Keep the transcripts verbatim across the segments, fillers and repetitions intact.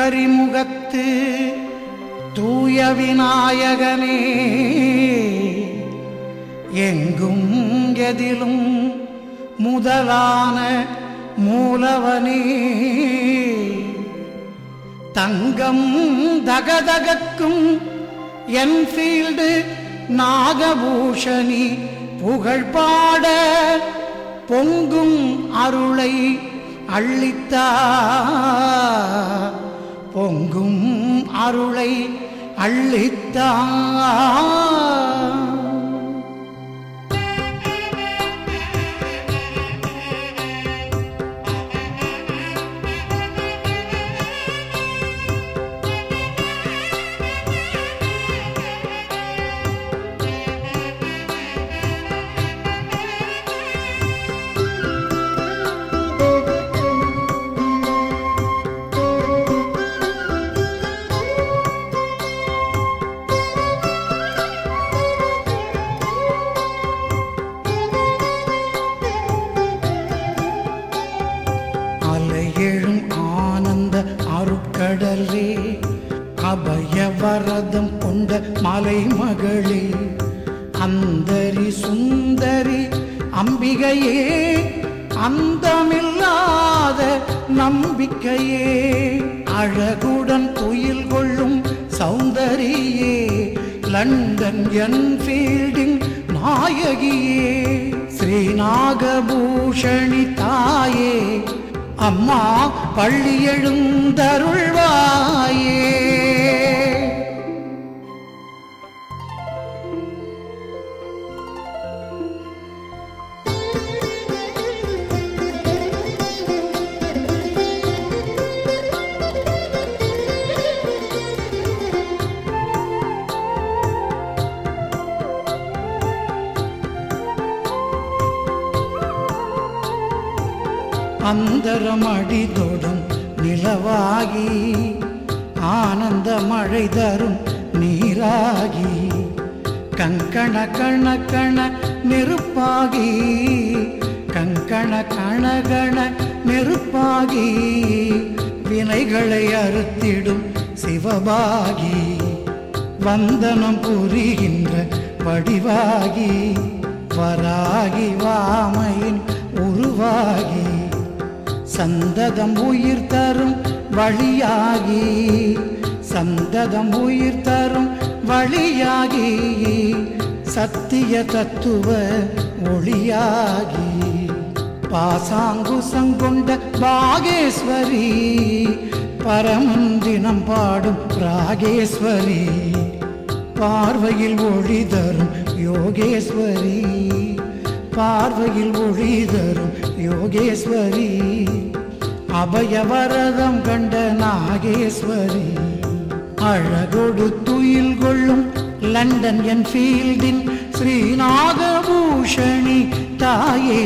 கரிமுகத்து தூய விநாயகனே, எங்கும் எதிலும் முதலான மூலவனே, தங்கம் தகதகக்கும் என்ஃபீல்டு நாகபூஷணி புகழ்பாட பொங்கும் அருளை அள்ளித்தா, பொங்கும் அருளை அள்ளித்தா. எழும் ஆனந்த அருட்கடலே, அபயவரதம் கொண்ட மலைமகளே, அந்தரி சுந்தரி அம்பிகையே, அந்தமில்லாத நம்பிக்கையே, அழகுடன் துயில் கொள்ளும் சௌந்தரியே, லண்டன் என்ஃபீல்டின் நாயகியே, ஸ்ரீநாகபூஷணி தாயே, அம்மா பள்ளி எழுந்தருள்வாயே. அந்தரமடிதொடும் நிலவாகி, ஆனந்த மழை தரும் நீராகி, கங்கண கண கண நெருப்பாகி, கங்கண கணகண நெருப்பாகி, வினைகளை அறுத்திடும் சிவபாகி, வந்தனம் புரிகின்ற வடிவாகி, வராகி வாமையின் உருவாகி, சந்ததம் உயிர் தரும் வழியாகி, சந்ததம் உயிர் தரும் வழியாகி, சத்திய தத்துவ ஒளியாகி, பாசாங்குசங்கொண்ட பாகேஸ்வரி, பரமன் தினம் பாடும் ராகேஸ்வரி, பார்வையில் ஒளி தரும் யோகேஸ்வரி, பார்வையில் ஒளி தரும் யோகேஸ்வரி, அபயவரதம் கண்ட நாகேஸ்வரி, அழகொடு துயில் கொள்ளும் லண்டன் என்ஃபீல்டின் ஸ்ரீநாகபூஷணி தாயே,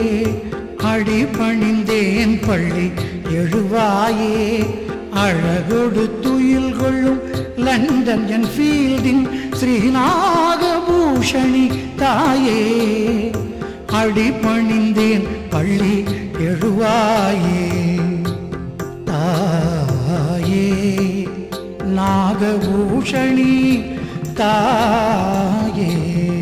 அடிபணிந்தேன் பள்ளி எழுவாயே, அழகொடு துயில் கொள்ளும் லண்டன் என்ஃபீல்டின் ஸ்ரீநாகபூஷணி தாயே, அடிபணிந்தேன் பள்ளி எழுவாயே. தாயே நாகபூஷணி தாயே.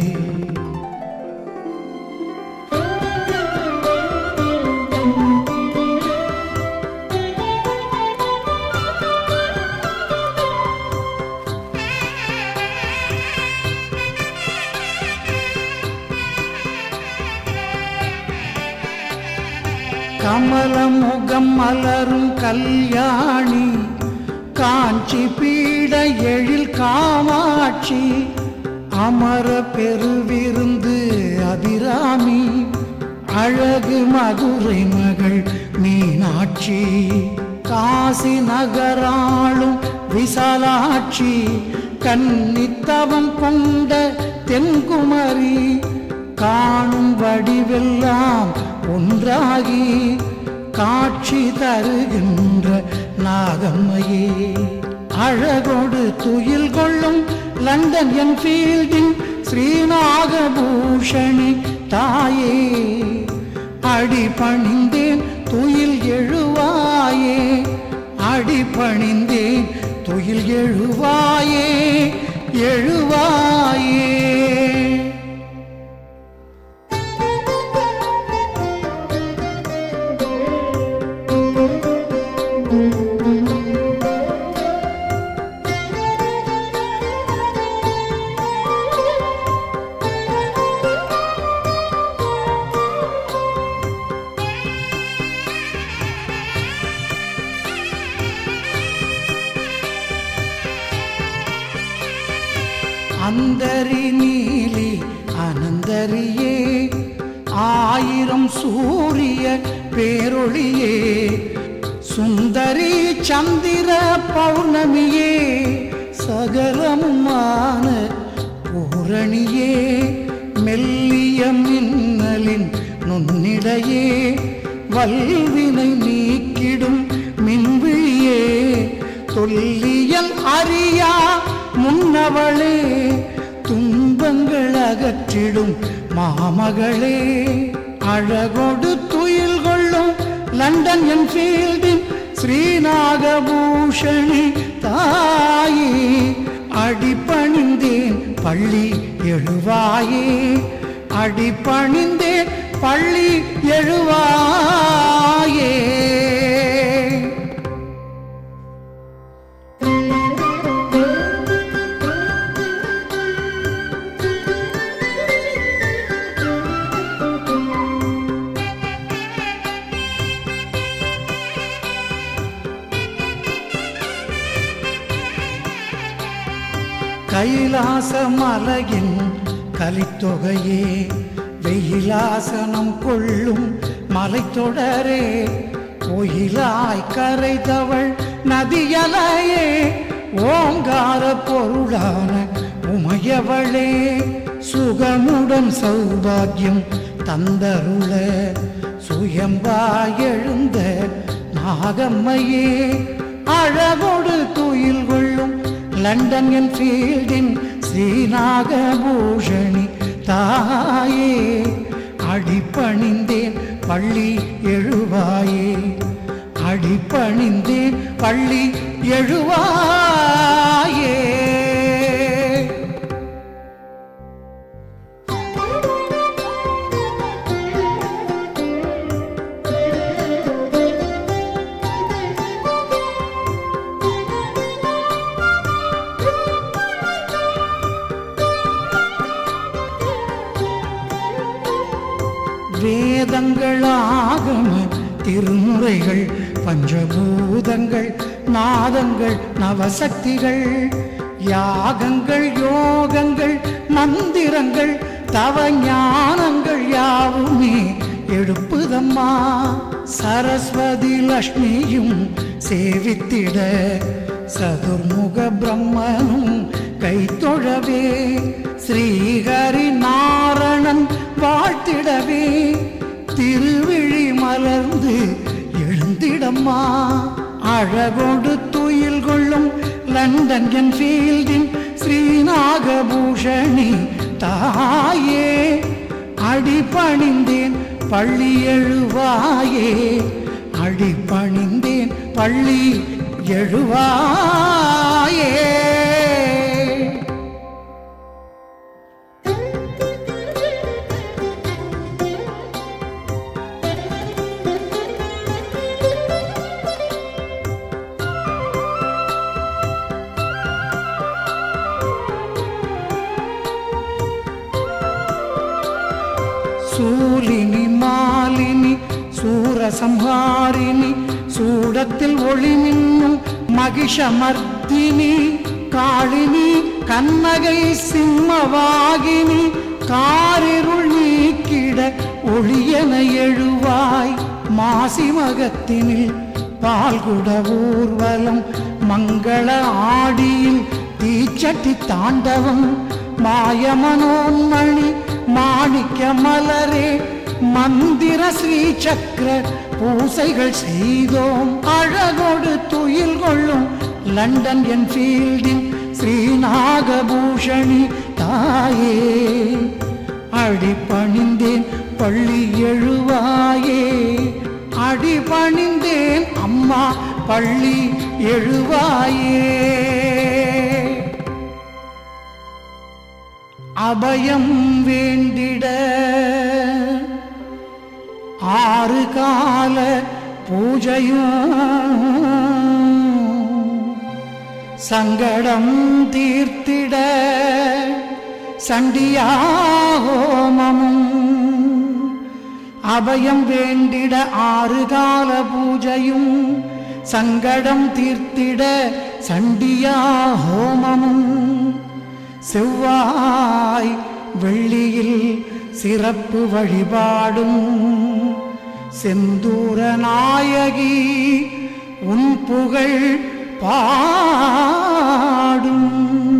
கமலமுகம் மலரும் கல்யாணி, காஞ்சி பீட எழில் காமாட்சி, அமர பெருவிருந்து அபிராமி, அழகு மதுரை மகள் மீனாட்சி, காசி நகராளும் விசாலாட்சி, கன்னித்தவம் கொண்ட தென்குமரி, காணும் வடிவெல்லாம் ஒன்றாகி காட்சி தருகின்ற நாகம்மையே, அழகோடு துயில் கொள்ளும் லண்டன் என்ஃபீல்டின் ஸ்ரீநாகபூஷணி தாயே, அடி பணிந்தேன் துயில் எழுவாயே, அடிபணிந்தேன் துயில் எழுவாயே எழுவாயே. அந்தரி நீலி அனந்தரியே ஆயிரம் சூரிய பேரொளியே சுந்தரி சந்திர பௌர்ணமியே சகலமுமான பூரணியே மெல்லிய மின்னலின் நுண்ணிடையே வல்வினை நீக்கிடும் மின்விழியே தொல்லியல் அறியா முன்னவளே துன்பங்கள் அகற்றிடும் மாமகளே அழகோடு துயில் கொள்ளும் லண்டன் என்ஃபீல்டின் ஸ்ரீநாகபூஷணி தாயே அடிபணிந்தேன் பள்ளி எழுவாயே அடிபணிந்தேன் பள்ளி எழுவாயே. கைலாச மலையின் கலித்தொகையே வெயிலாசனம் கொள்ளும் மலைத்தொடரே கோயிலாய் கரைதவள் நதியலையே ஓங்கார பொருளான உமையவளே சுகமுடன் சௌபாகியம் தந்தருள சுயம்பாய் எழுந்த நாகம்மையே அழகோடு துயில் கொள்ளும் லண்டன் என்ஃபீல்டின் ஸ்ரீநாகபூஷணி தாயே அடிபணிந்தேன் பள்ளி எழுவாயே அடிபணிந்தேன் பள்ளி எழுவாயே. வேதங்கள் ஆகம திருமுறைகள் பஞ்சபூதங்கள் நாதங்கள் நவசக்திகள் யாகங்கள் யோகங்கள் மந்திரங்கள் தவ ஞானங்கள் யாவுமே எடுப்புதம்மா சரஸ்வதி லக்ஷ்மியும் சேவித்திட சதுர்முக பிரம்மனும் கைத்தொழவே ஸ்ரீஹரி நாரணன் வாழ்த்திடவே திருவிழி மலர்ந்து எழுந்திடம்மா அழகோடு துயில் கொள்ளும் லண்டன் என்ஃபீல்டின் ஸ்ரீநாகபூஷணி தாயே அடிபணிந்தேன் பள்ளி எழுவாயே அடிபணிந்தேன் பள்ளி எழுவாயே. சூலினி மாலினி சூரசம்ஹாரிணி சூடத்தில் ஒளி மின்னும் மகிஷமர்த்தினி காளினி கண்ணகை சிம்மவாகினி காரிருள் நீக்கிட ஒளியன எழுவாய் மாசிமகத்தினில் பால்குட ஊர்வலம் மங்கள ஆடியில் தீச்சட்டி தாண்டவம் மாயமனோன்மணி மாணிக்க மலரே மந்திர ஸ்ரீ சக்கர பூசைகள் செய்தோம் அழகோடு துயில் கொள்ளும் லண்டன் என்ஃபீல்டின் ஸ்ரீநாகபூஷணி தாயே அடிபணிந்தேன் பள்ளி எழுவாயே அடிபணிந்தேன் அம்மா பள்ளி எழுவாயே. அபயம் வேண்டிட ஆறு கால பூஜையும் சங்கடம் தீர்த்திட சண்டியாஹோமமும். அபயம் வேண்டிட ஆறு கால பூஜையும் சங்கடம் தீர்த்திட சண்டியாஹோமமும். செவ்வாய் வெள்ளியில் சிறப்பு வழிபாடும் செந்தூர நாயகி உன் புகழ் பாடும்.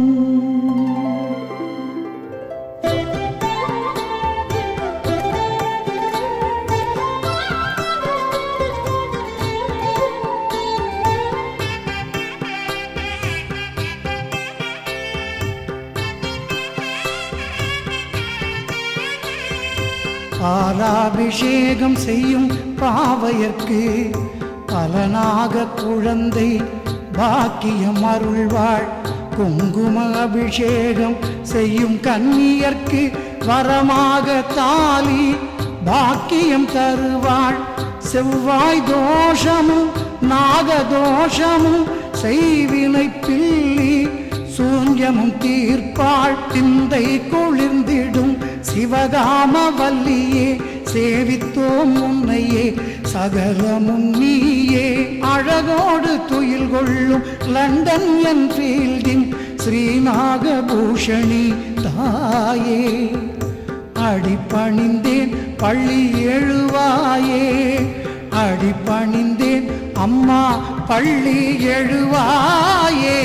பாலாபிஷேகம் செய்யும் பாவையர்க்கு பலனாக குழந்தை பாக்கியம் அருள்வாள். குங்கும அபிஷேகம் செய்யும் கன்னியர்க்கு வரமாக தாலி பாக்கியம் தருவாள். செவ்வாய் தோஷமும் நாகதோஷமும் செய்வினை பில்லி சூன்யமும் தீர்ப்பாள். திந்தை குளிர்ந்திடும் சிவகாம வல்லியே சேவித்தோம் உன்னையே சகலமும் நீயே. அழகோடு துயில் கொள்ளும் லண்டன் என்ஃபீல்டின் ஸ்ரீநாகபூஷணி தாயே. அடிபணிந்தேன் பள்ளி எழுவாயே. அடிபணிந்தேன் அம்மா பள்ளி எழுவாயே.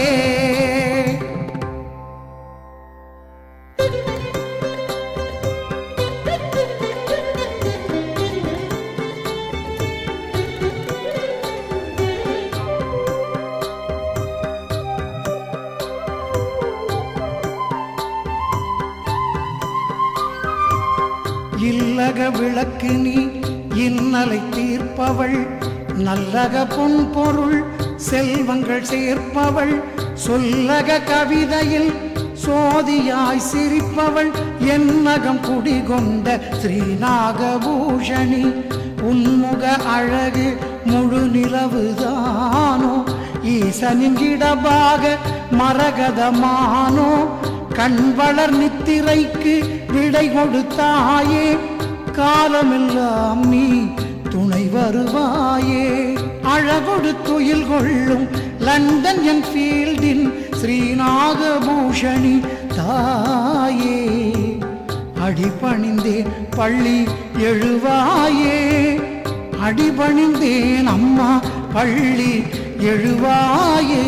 இல்லக விளக்கு நீ இன்னலை தீர்ப்பவள். நல்லக பொன் பொருள் செல்வங்கள் சேர்ப்பவள். சொல்லக கவிதையில் சோதியாய் சிரிப்பவள். என்னகம் குடிகொண்ட ஸ்ரீநாகபூஷணி உன்முக அழகு முழு நிலவுதானோ. ஈசனின் இடபாக மரகதமானோ. கண்வளர் நித்திரைக்கு விடை கொடுத்தாயே. காலமெல்லாம் நீ துணை வருவாயே. அழகொடு துயில் கொள்ளும் லண்டன் என்ஃபீல்டின் ஸ்ரீநாகபூஷணி தாயே. அடிபணிந்தேன் பள்ளி எழுவாயே. அடிபணிந்தேன் அம்மா பள்ளி எழுவாயே.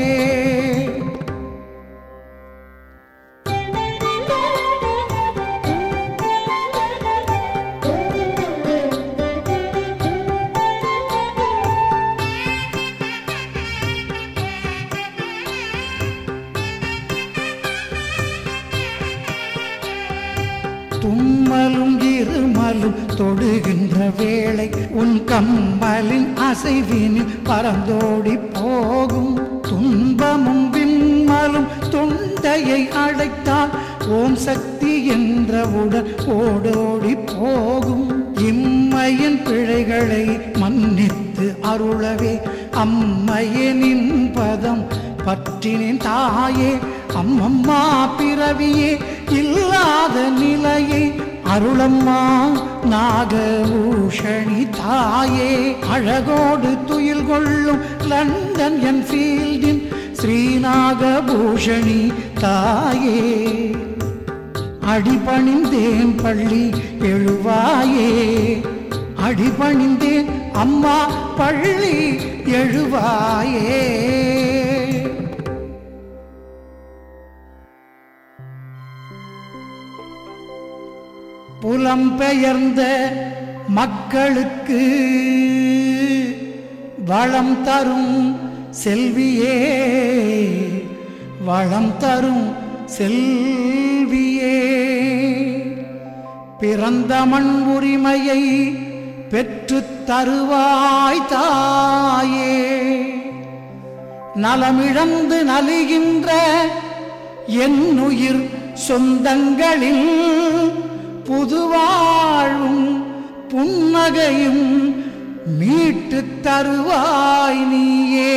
தும்மலும் இருமலும் தொடுகின்ற வேளை உன் கம்மலின் அசைவினில் பறந்தோடி போகும். துன்பமும் விண்மலும் தொண்டையை அடைத்தால் ஓம் சக்தி என்றவுடன் ஓடோடி போகும். இம்மையின் பிழைகளை மன்னித்து அருளவே அம்மையனின் பதம் பற்றினேன் தாயே. அம்மம்மா பிறவியே இல்லாத நிலையை அருளம்மா நாகபூஷணி தாயே. அழகோடு துயில் கொள்ளும் லண்டன் என்ஃபீல்டின் ஸ்ரீநாகபூஷணி தாயே. அடிபணிந்தேன் பள்ளி எழுவாயே. அடிபணிந்தேன் அம்மா பள்ளி எழுவாயே. புலம்பெயர்ந்த மக்களுக்கு வளம் தரும் செல்வியே. வளம் தரும் செல்வியே. பிறந்த மண் உரிமையை பெற்றுத் தருவாய் தாயே. நலமிழந்து நலிகின்ற என்னுயிர் சொந்தங்களில் புதுவாழ்வும் புன்னகையும் மீட்டு தருவாய் நீயே.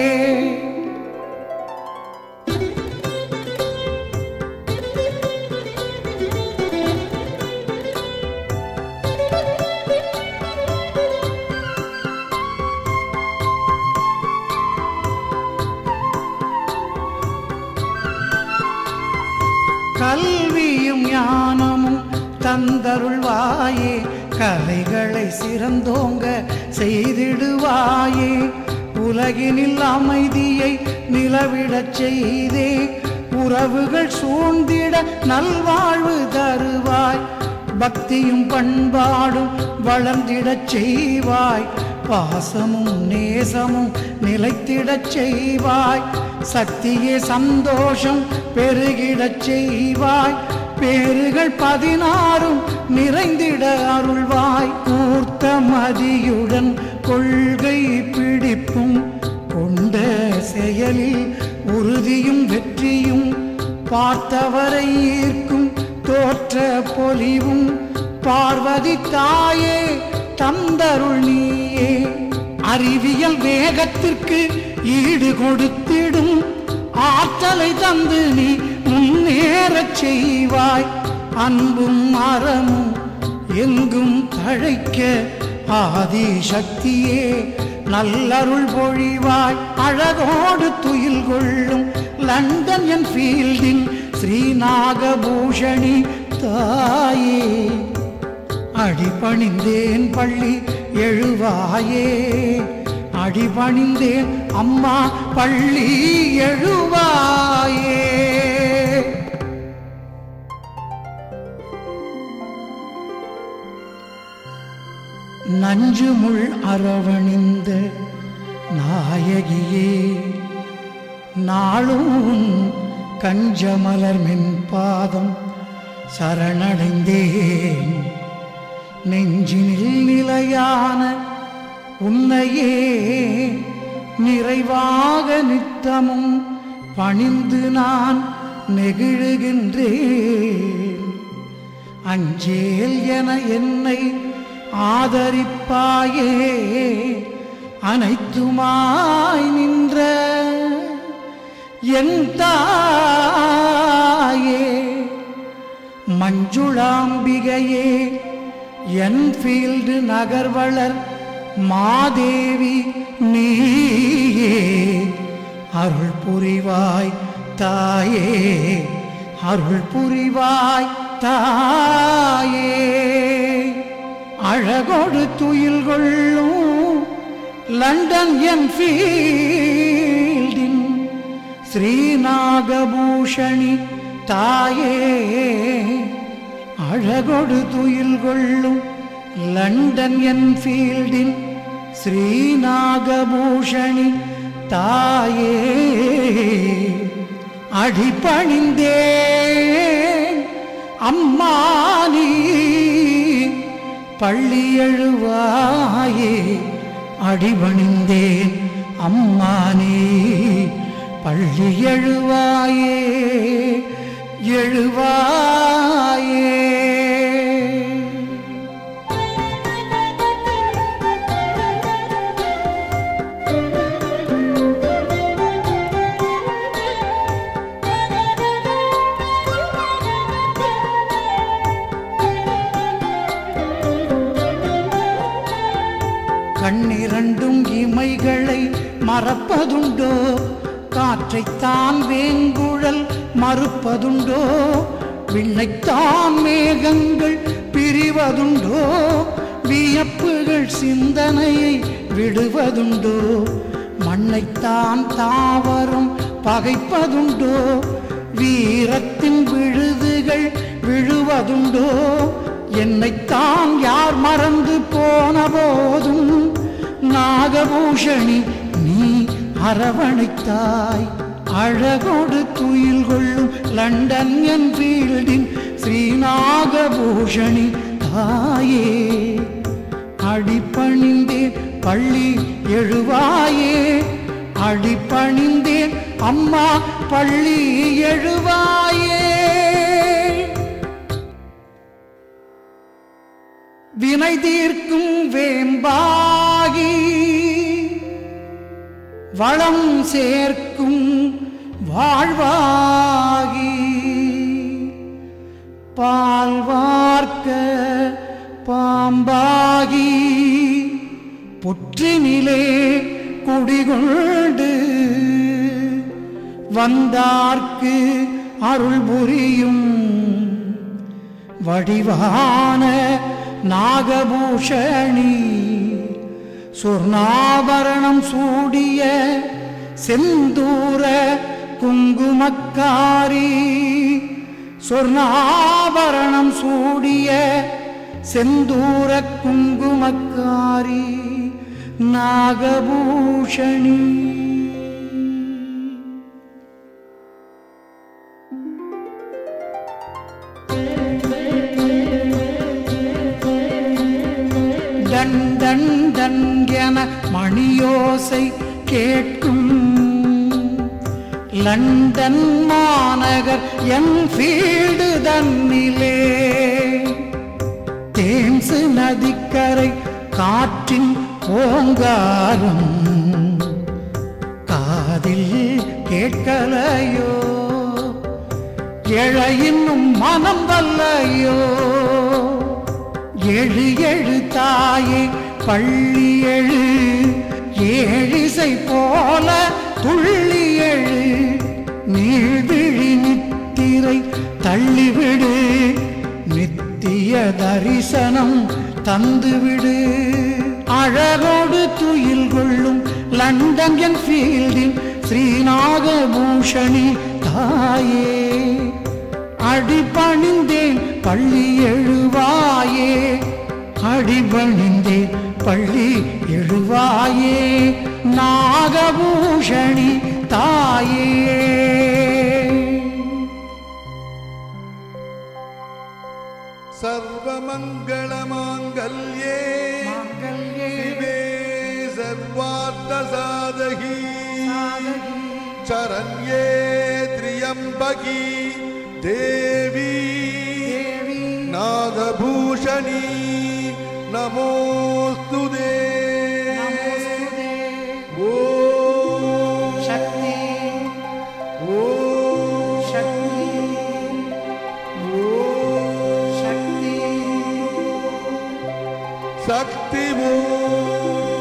கல்வியும் ஞானமும் தந்தருள்வாயே, கலைகளை சிறந்தோங்க செய்திடுவாயே. உலகினில் அமைதியை நிலவிடச் செய்தே, உறவுகள் சூழ்ந்திட நல்வாழ்வு தருவாய். பக்தியும் பண்பாடும் வளர்ந்திடச் செய்வாய், பாசமும் நேசமும் நிலைத்திடச் செய்வாய். சக்தியே சந்தோஷம் பெருகிடச் செய்வாய், பேறுகள் பதினாறும் நிறைந்திட அருள்வாய். கூர்த்த மதியுடன் கொள்கை பிடிப்பும் கொண்ட செயலில் உறுதியும் வெற்றியும், பார்த்தவரை ஈர்க்கும் தோற்ற பொலிவும், பார்வதி தாயே தந்தருள் நீயே. அறிவியல் வேகத்திற்கு ஈடு கொடுத்திடும் ஆற்றலை தந்து நீ முன்னேறச் செய்வாய். அன்பும் அறமும் எங்கும் தழைக்க ஆதி சக்தியே நல்லருள் பொழிவாய். அழகோடு துயில் கொள்ளும் லண்டன் என் ஃபீல்டின் ஸ்ரீநாகபூஷணி தாயே. அடிபணிந்தேன் பள்ளி எழுவாயே, அடிபணிந்தேன் அம்மா பள்ளி எழுவாயே. நஞ்சு முள் அரவணிந்த நாயகியே, நாளும் கஞ்சமலர் மென்பாதம் சரணடைந்தேன். நெஞ்சினில் நிலையான உன்னையே நிறைவாக நித்தமும் பணிந்து நான் நெகிழுகின்றேன். அஞ்சேல் என என்னை ஆதரிப்பாயே, அனைத்துமாய் நின்ற என் தாயே. மஞ்சுளாம்பிகையே என்ஃபீல்டு நகர்வளர் மாதேவி நீயே. அருள் புரிவாய் தாயே, அருள் புரிவாய் தாயே. அழகோடு துயில் கொள்ளும் லண்டன் என்ஃபீல்டின் ஸ்ரீநாகபூஷணி தாயே. அழகொடு துயில் கொள்ளும் லண்டன் என்ஃபீல்டின் ஸ்ரீநாகபூஷணி தாயே. அடிபணிந்தேன் அம்மா நீ பள்ளி எழுவாயே, அடிபணிந்தேன் அம்மா நீ பள்ளி எழுவாயே, எழுவாயே. கண்ணிரண்டும் இமைகளை மறப்பதுண்டோ, காற்றைத்தான் வேங்குழல் மறுப்பதுண்டோ, விண்ணைத்தான் மேகங்கள் பிரிவதுண்டோ, வியப்புகள் சிந்தனையை விடுவதுண்டோ, மண்ணைத்தான் தாவரம் பகைப்பதுண்டோ, வீரத்தின் விழுதுகள் விழுவதுண்டோ, என்னைத்தான் யார் மறந்து போன போதும் நாகபூஷணி நீ அரவணைத்தாய். அழகோடு துயில் கொள்ளும் லண்டன் என்ஃபீல்டின் ஸ்ரீநாகபூஷணி தாயே. அடிபணிந்தேன் பள்ளி எழுவாயே, அடிபணிந்தேன் அம்மா பள்ளி எழுவாயே. வினை தீர்க்கும் வேம்பாகி வளம் சேர்க்கும் வாழ்வாகி, பால் வார்க்க பாம்பாகி புற்றினிலே குடிகொண்டு வந்தார்க்கு அருள் புரியும் வடிவான நாகபூஷணி, சொர்ணாபரணம் சூடிய செந்தூர குங்குமக்காரி, சொர்ணாபரணம் சூடிய செந்தூர குங்குமக்காரி நாகபூஷணி. டன் டன் டன் என மணியோசை கேட்கும் லண்டன் மாநகர் என்ஃபீல்டு தன்னிலே, தேம்சு நதிக்கரை காற்றின் ஓங்காரம் காதில் கேட்கலையோ, எழையின்னும் மனம் வல்லையோ. எழு எழு தாயே பள்ளி எழு, ஏழிசை போல துள்ளி எழு, நீழ்விழி நித்திரை தள்ளிவிடு, நித்திய தரிசனம் தந்துவிடு. அழகோடு துயில் கொள்ளும் லண்டன் என்ஃபீல்டின் ஸ்ரீநாகபூஷணி தாயே, அடிபணிந்தேன் பள்ளி எழுவாயே, அடிபணிந்தேன் பள்ளி எழுவாயே நாகபூஷணி தாயே. सर्वमङ्गलमाङ्गल्ये शिवे सर्वार्थसाधकी, शरण्ये त्र्यम्बकी देवी नागभूषणी नमोस्तुते. शक्ति वो